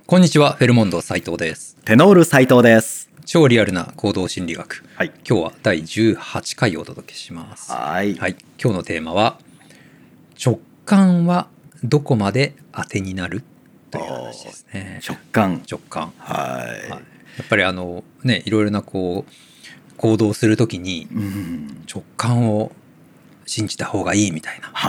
こんにちは、フェルモンド斉藤です。 テノール斉藤です。 超リアルな行動心理学。 はい。 今日は第18回をお届けします。 はい。 今日のテーマは直感はどこまで当てになるという話ですね。 直感。 はい。やっぱりいろいろな行動するときに直感を信じた方がいいみたいな、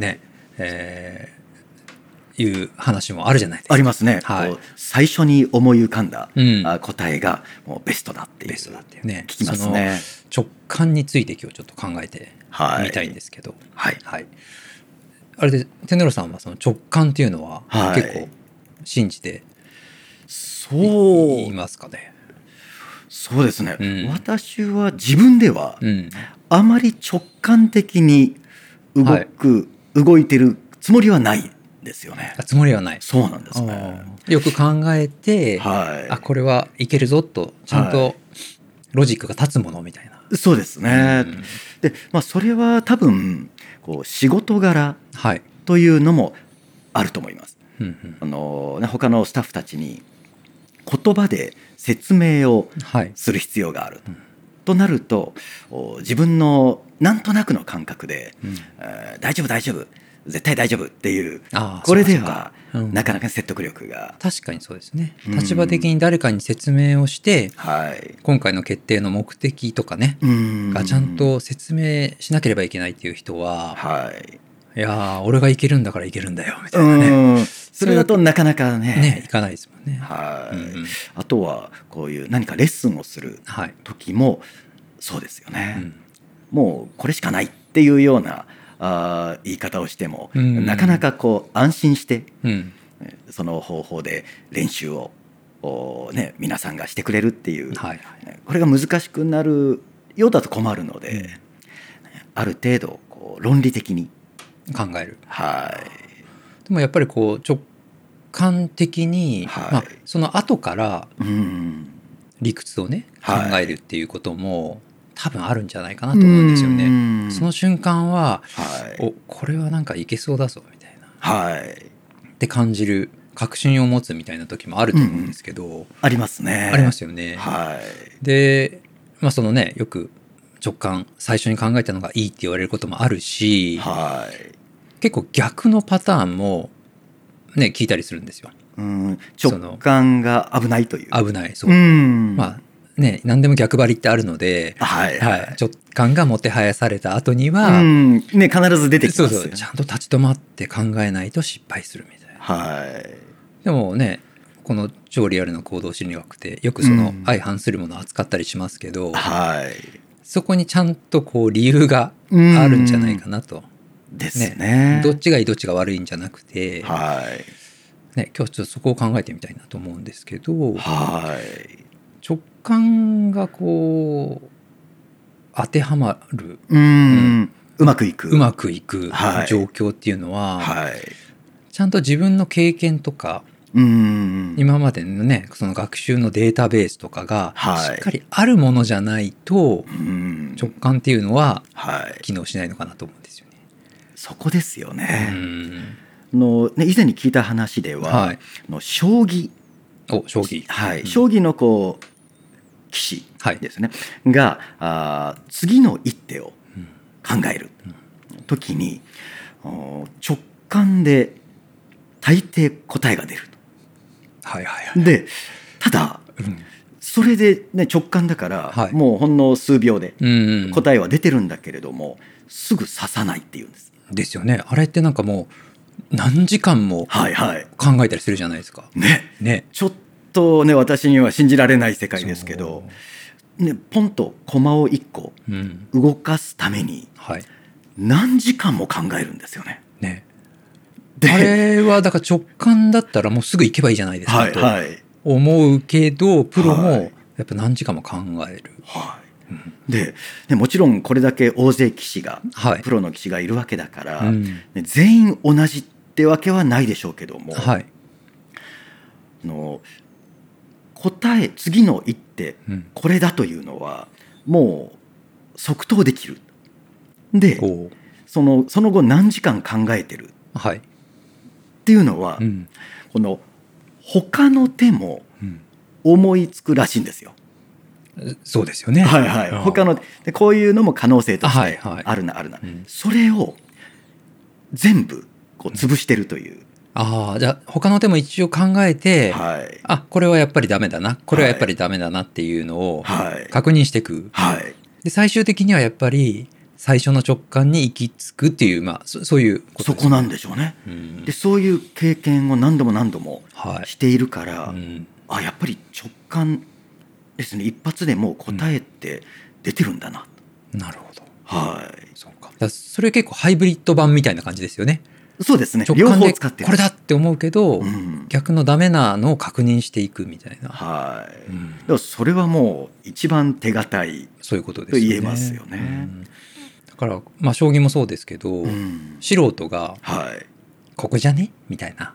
いう話もあるじゃないですか。 ありますね。最初に思い浮かんだ答えがもうベストだっていう聞きますね。 その直感について今日ちょっと考えてみたいんですけど、あれでテネロさんはその直感っていうのは結構信じていますかね。 そうですね、私は自分ではあまり直感的に動いてるつもりはないですよね。 つもりはない。 そうなんですね。 よく考えて、これはいけるぞとちゃんとロジックが立つものみたいな。 そうですね。で、それは多分仕事柄というのもあると思います。他のスタッフたちに言葉で説明をする必要があるとなると、自分のなんとなくの感覚で、大丈夫絶対大丈夫っていう、これではなかなか説得力が。 確かにそうですね。立場的に誰かに説明をして、今回の決定の目的とかねがちゃんと説明しなければいけないっていう人は、いや俺がいけるんだからいけるんだよみたいなね。 それだとなかなかねいかないですもんね。 あとはこういう何かレッスンをする時もそうですよね。もうこれしかないっていうような言い方をしても、なかなか安心して、その方法で練習を皆さんがしてくれるっていう、これが難しくなるようだと困るので、ある程度論理的に考える。でもやっぱり直感的に、その後から理屈をね考えるっていうことも多分あるんじゃないかなと思うんですよね。その瞬間は、これはなんかいけそうだぞみたいな、って感じる確信を持つみたいな時もあると思うんですけど、 ありますね。 ありますよね。で、そのねよく直感最初に考えたのがいいって言われることもあるし、結構逆のパターンもね聞いたりするんですよ。 直感が危ないという。 危ない。そう。何でも逆張りってあるので、直感がもてはやされた後には、 必ず出てきますよ。 ちゃんと立ち止まって考えないと失敗するみたいな。でもねこの超リアルな行動心理学ってよくその相反するものを扱ったりしますけど、そこにちゃんと理由があるんじゃないかなと。 ですね。 どっちがいいどっちが悪いんじゃなくて、今日ちょっとそこを考えてみたいなと思うんですけど、直感が当てはまる、 うまくいく状況っていうのは、ちゃんと自分の経験とか、今までのねその学習のデータベースとかがしっかりあるものじゃないと、直感っていうのは機能しないのかなと思うんですよね。 そこですよね。以前に聞いた話では、将棋の棋士ですね、が次の一手を考える時に、直感で大抵答えが出る。でただ、それで、直感だから、もうほんの数秒で答えは出てるんだけれども、すぐ指さないっていうんです。 ですよね。あれってなんかもう何時間も考えたりするじゃないですか。 ちょっとね私には信じられない世界ですけど、ポンと駒を1個動かすために何時間も考えるんですよね。 あれはだから直感だったらもうすぐ行けばいいじゃないですかと思うけど、プロもやっぱ何時間も考える。 でもちろんこれだけ大勢棋士が、プロの棋士がいるわけだから、全員同じってわけはないでしょうけども、次の一手、これだというのはもう即答できる。でその後何時間考えてるっていうのは、この他の手も思いつくらしいんですよ。 そうですよね。 はいはい、他のでこういうのも可能性としてあるな、あるな、それを全部こう潰してるという。 じゃあ他の手も一応考えて、これはやっぱりダメだな、これはやっぱりダメだなっていうのを確認していく。で最終的にはやっぱり最初の直感に行き着くっていう、そういうことですね。 そこなんでしょうね。でそういう経験を何度も何度もしているから、やっぱり直感ですね。一発でもう答えって出てるんだな。 なるほど。 そうか。 それ結構ハイブリッド版みたいな感じですよね。 そうですね。 直感でこれだって思うけど、逆のダメなのを確認していくみたいな。 でもそれはもう一番手堅いそういうことですと言えますよね。 だから将棋もそうですけど、素人がここじゃねみたいな、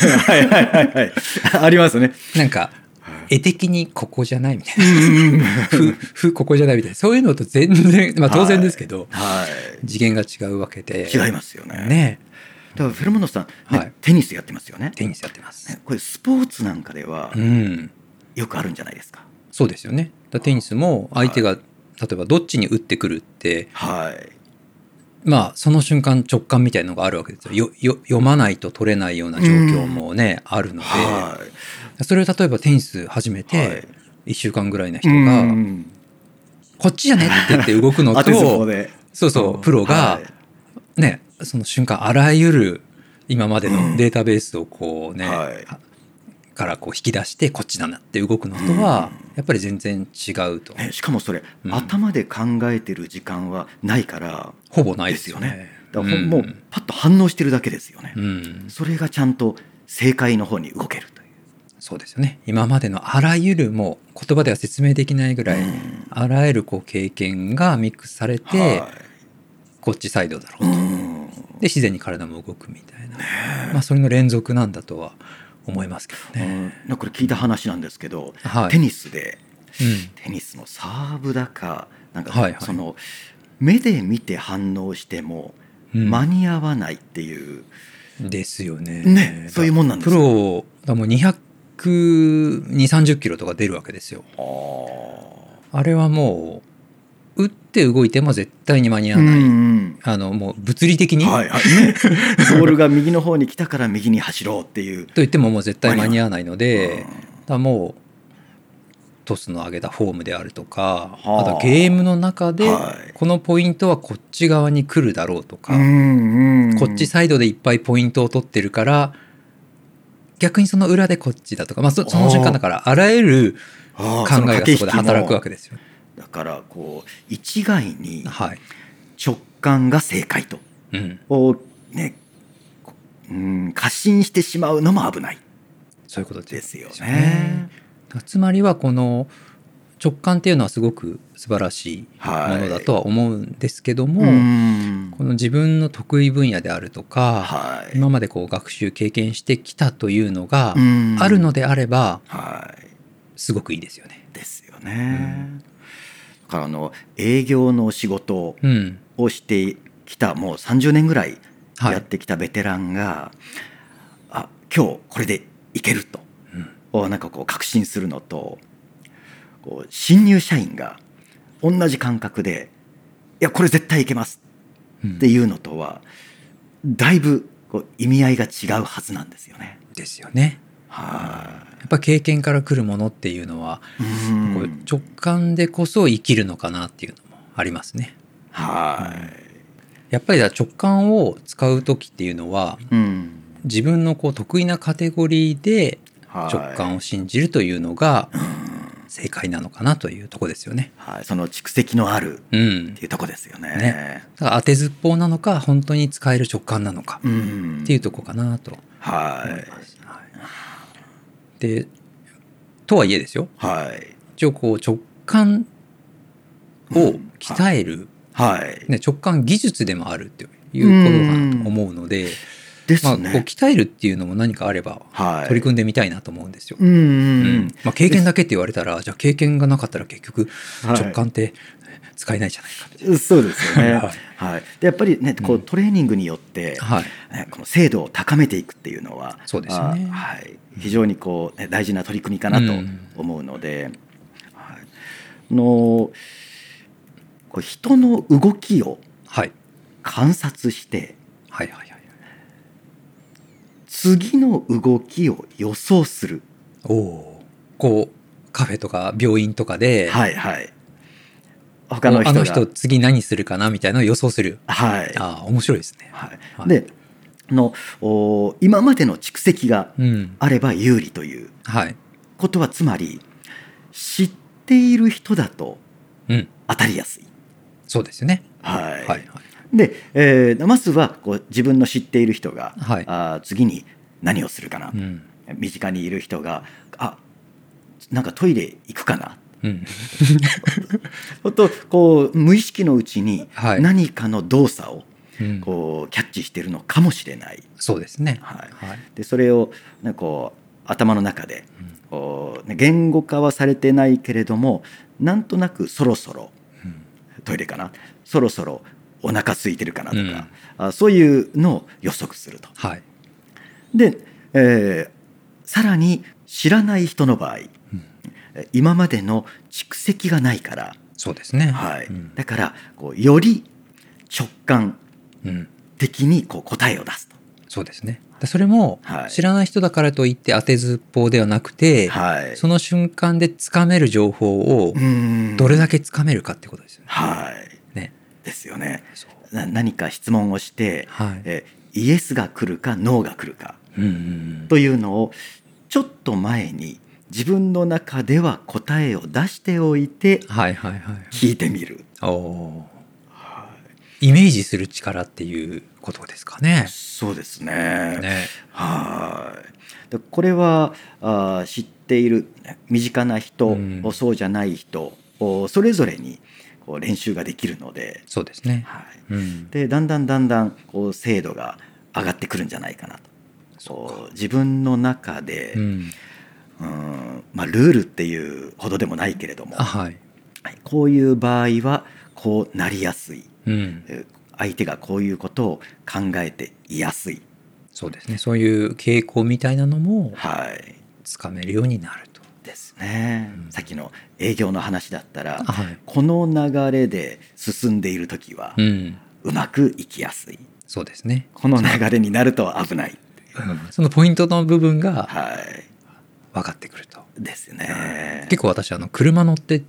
ありますね。 なんか絵的にここじゃないみたいなここじゃないみたいな、そういうのと全然、当然ですけど、次元が違うわけで。 違いますよね。だからフェルモンドさん、テニスやってますよね。 テニスやってます。 これスポーツなんかではよくあるんじゃないですか。 そうですよね。テニスも相手が例えばどっちに打ってくるって、その瞬間直感みたいのがあるわけですよ。読まないと取れないような状況もね、あるので、それを例えばテニス始めて1週間ぐらいの人がこっちじゃねって言って動くのとそうプロがね、その瞬間あらゆる今までのデータベースをこうね、からこう引き出してこっちだなって動くのとはやっぱり全然違うと。 しかもそれ、頭で考えてる時間はないからほぼないですよね。 だからもうパッと反応してるだけですよね。それがちゃんと正解の方に動けるという。 そうですよね。今までのあらゆるもう言葉では説明できないぐらい、あらゆるこう経験がミックスされて、こっちサイドだろうと。で自然に体も動くみたいな、それの連続なんだとは思いますけどね。 これ聞いた話なんですけど、テニスで、テニスのサーブだかなんか、その目で見て反応しても間に合わないっていう、 ですよね。 そういうもんなんですよ。 プロだもう220-30キロとか出るわけですよ。あれはもう打って動いても絶対に間に合わない、もう物理的に、ボールが右の方に来たから右に走ろうっていうと言ってももう絶対間に合わないので、もうトスの上げたフォームであるとか、あとゲームの中でこのポイントはこっち側に来るだろうとか、こっちサイドでいっぱいポイントを取ってるから逆にその裏でこっちだとか、その瞬間だからあらゆる考えがそこで働くわけですよ。 だからこう一概に直感が正解と、過信してしまうのも危ない。 そういうことですよね。 つまりはこの直感っていうのはすごく素晴らしいものだとは思うんですけども、この自分の得意分野であるとか、今までこう学習経験してきたというのがあるのであれば、すごくいいですよね。 ですよね。だから営業の仕事をしてきた、もう30年ぐらいやってきたベテランが、今日これでいけると、なんかこう確信するのと、こう新入社員が同じ感覚でいやこれ絶対いけますっていうのとは、だいぶこう意味合いが違うはずなんですよね。 ですよね。やっぱ経験から来るものっていうのはこう直感でこそ生きるのかなっていうのもありますね。やっぱり直感を使う時っていうのは、自分のこう得意なカテゴリーで直感を信じるというのが正解なのかなというとこですよね。 その蓄積のあるっていうとこですよね。 だから当てずっぽうなのか本当に使える直感なのかっていうとこかなと思います。でとはいえですよ、一応こう直感を鍛える、直感技術でもあるということだなと思うので、 ですね。 まあ、こう鍛えるっていうのも何かあれば取り組んでみたいなと思うんですよ。まあ、経験だけって言われたらじゃあ経験がなかったら結局直感って使えないじゃないかみたいな。 そうですよね。はい。でやっぱりねこうトレーニングによって、この精度を高めていくっていうのはそうですよね。 はい、非常にこう、大事な取り組みかなと思うので、こう人の動きを観察して、次の動きを予想する。 こうカフェとか病院とかで、 他の人があの人次何するかなみたいなのを予想する。面白いですね。 で今までの蓄積があれば有利ということは、つまり知っている人だと当たりやすい。 そうですね。 で、まずはこう自分の知っている人が、次に何をするかな、身近にいる人がなんかトイレ行くかな、こう無意識のうちに何かの動作をこうキャッチしているのかもしれない。 そうですね。 でそれをこう頭の中でこう言語化はされてないけれども、なんとなくそろそろトイレかな、そろそろお腹空いてるかなとか、そういうのを予測すると。で、さらに知らない人の場合、今までの蓄積がないから、 そうですね。 だからこうより直感的にこう答えを出すと。 そうですね。それも知らない人だからといって当てずっぽうではなくて、その瞬間でつかめる情報をどれだけつかめるかってことですよね。 ですよね。何か質問をして、イエスが来るかノーが来るかというのをちょっと前に自分の中では答えを出しておいて聞いてみる。 イメージする力っていうことですかね。 そうですね。これは知っている身近な人、そうじゃない人それぞれにこう練習ができるので、 そうですね。 でだんだんこう精度が上がってくるんじゃないかなと。自分の中で、ルールっていうほどでもないけれども、こういう場合はこうなりやすい。相手がこういうことを考えていやすい。 そうですね。そういう傾向みたいなのもつかめるようになると。 ですね。さっきの営業の話だったら、この流れで進んでいる時は、うまくいきやすい。 そうですね。 この流れになると危ない。 そのポイントの部分が分かってくると。 ですね。 結構私車乗ってって、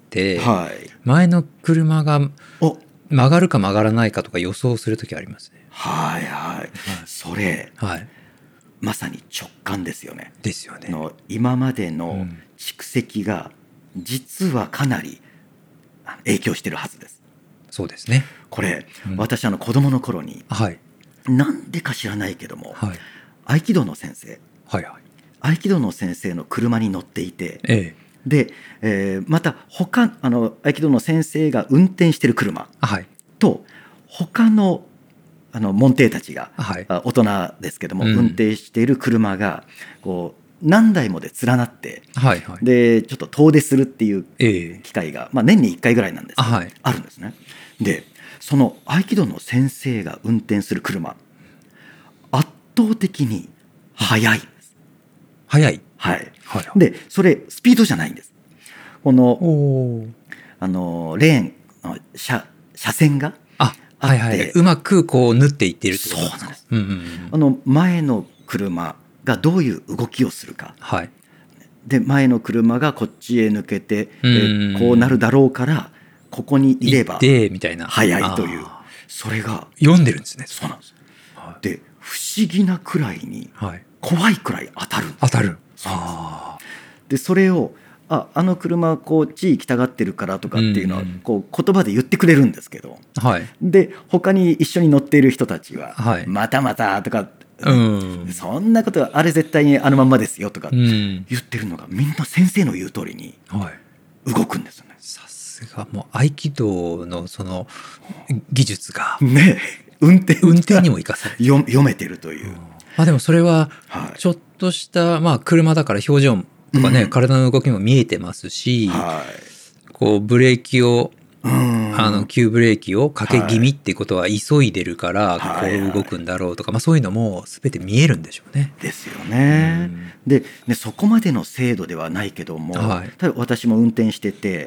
前の車が曲がるか曲がらないかとか予想する時ありますね。それ、 まさに直感ですよね。 ですよね。 今までの蓄積が実はかなり影響してるはずです。 そうですね。 これ、私子供の頃に、なんでか知らないけども、合気道の先生、合気道の先生の車に乗っていて、で、また他合気道の先生が運転してる車と他の門弟たちが、大人ですけども、運転している車がこう何台もで連なって、でちょっと遠出するっていう機会が、年に1回ぐらいなんですけど、あるんですね。でその合気道の先生が運転する車、圧倒的に速いです。でそれスピードじゃないんです。このレーン車線があって、 うまくこう縫っていっているってことですか。 そうなんです。前の車がどういう動きをするか、で前の車がこっちへ抜けて、こうなるだろうからここにいれば速いという、それが読んでるんですね。 そうなんです。で不思議なくらいに、怖いくらい当たる。でそれをあの車こっち行きたがってるからとかっていうのはこう言葉で言ってくれるんですけど、で他に一緒に乗っている人たちは、またまたとか、そんなことはあれ絶対にあのまんまですよとか言ってるのが、みんな先生の言う通りに動くんですよね。 さすがもう合気道のその技術が運転にも生かされる、 読めてるという。 でもそれはちょっとした、車だから表情とかね、体の動きも見えてますし、こうブレーキを急ブレーキをかけ気味っていうことは急いでるからこう動くんだろうとか、そういうのも全て見えるんでしょうね。 ですよね。でそこまでの精度ではないけども、ただ私も運転してて、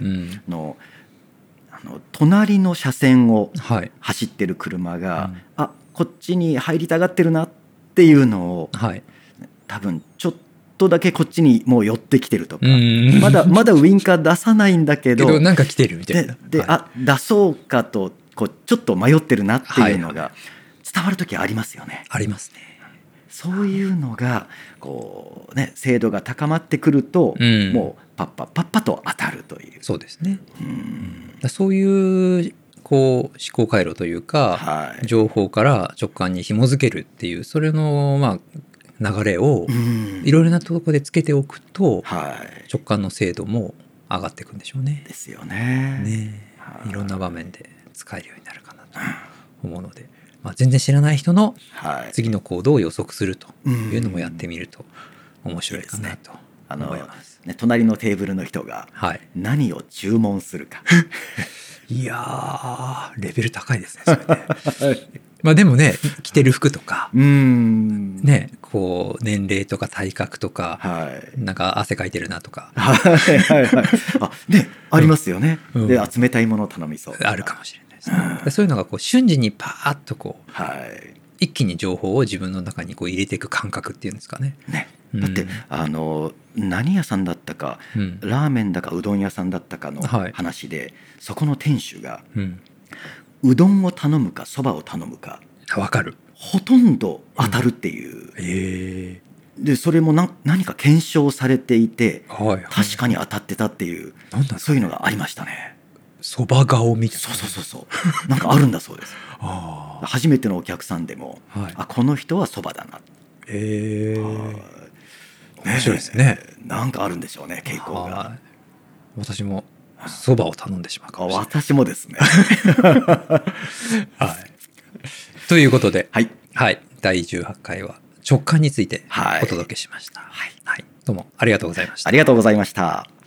隣の車線を走ってる車が、こっちに入りたがってるなっていうのを、多分ちょっとだけこっちにもう寄ってきてるとか、まだウインカー出さないんだけどなんか来てるみたいな。 で出そうかとこうちょっと迷ってるなっていうのが伝わる時ありますよね。 ありますね。 そういうのがこうね、精度が高まってくると、もうパッパと当たるという。 そうですね。そういうこう思考回路というか、情報から直感に紐づけるっていう、それの流れをいろいろなところでつけておくと、直感の精度も上がっていくんでしょうね。 ですよね。 いろんな場面で使えるようになるかなと思うので、全然知らない人の次の行動を予測するというのもやってみると面白いかなと思います。 隣のテーブルの人が何を注文するか、 いやレベル高いですね、それね。でもね、着てる服とかね、こう年齢とか体格とか、なんか汗かいてるなとかありますよね。で冷たいものを頼みそうあるかもしれないですね。そういうのがこう瞬時にパーッとこう、一気に情報を自分の中にこう入れていく感覚っていうんですかね。 だって何屋さんだったか、ラーメンだかうどん屋さんだったかの話で、そこの店主が、うどんを頼むかそばを頼むか分かる、 ほとんど当たるっていう、でそれも何か検証されていて、確かに当たってたっていう、そういうのがありましたね。 そば顔みたいな。 そうなんかあるんだそうです。初めてのお客さんでも、この人はそばだな。 面白いですね。 なんかあるんでしょうね、傾向が。 私もそばを頼んでしまうかもしれない。 私もですね。 ということで、第18回は直感についてお届けしました。どうもありがとうございました。 ありがとうございました。